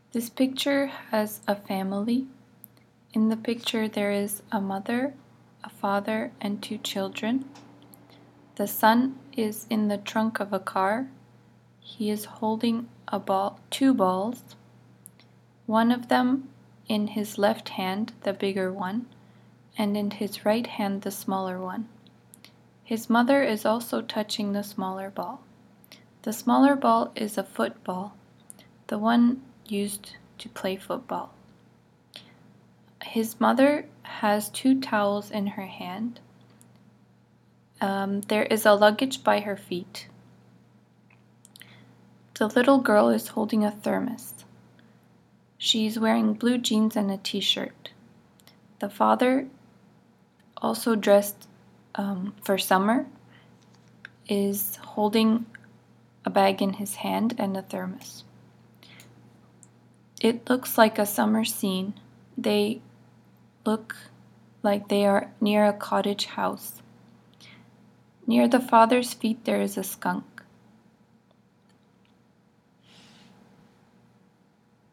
This picture has a family. In the picture, there is a mother, a father, and two children. The son is in the trunk of a car. He is holding two balls, one of them in his left hand, the bigger one, and in his right hand, the smaller one. His mother is also touching the smaller ball. The smaller ball is a football, the one used to play football. His mother has two towels in her hand. There is a luggage by her feet. The little girl is holding a thermos. She's wearing blue jeans and a t-shirt. The father, also dressed for summer, is holding a bag in his hand and a thermos. It looks like a summer scene. They look like they are near a cottage house. Near the father's feet there is a skunk.